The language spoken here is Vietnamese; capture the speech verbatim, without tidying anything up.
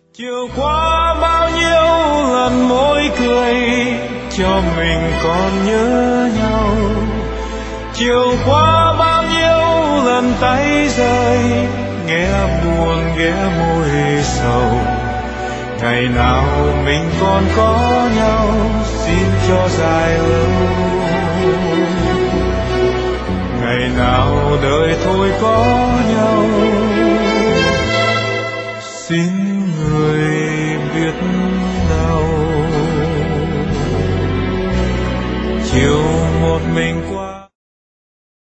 Chiều qua bao nhiêu lần môi cười cho mình còn nhớ nhau, chiều qua bao nhiêu lần tay rơi nghe buồn ghé môi sầu. Ngày nào mình còn có nhau xin cho dài lâu, ngày nào đời thôi có nhau xin người biết đâu. Chiều một mình qua